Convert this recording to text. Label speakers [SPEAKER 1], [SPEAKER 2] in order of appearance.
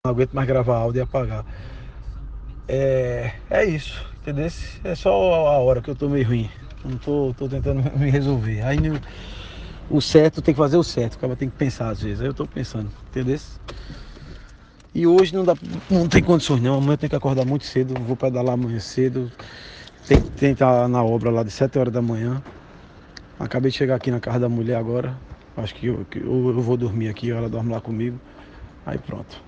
[SPEAKER 1] Não aguento mais gravar áudio e apagar. É isso, entendeu? É só a hora que eu tô meio ruim. Não tô tentando me resolver. Aí o certo tem que fazer o certo. O cara tem que pensar às vezes. Aí eu tô pensando, entendeu? E hoje não tem condições não. Amanhã eu tenho que acordar muito cedo. Vou pedalar amanhã cedo. Tem que estar na obra lá de 7 horas da manhã. Acabei de chegar aqui na casa da mulher agora. Acho que eu vou dormir aqui, ela dorme lá comigo. Aí pronto.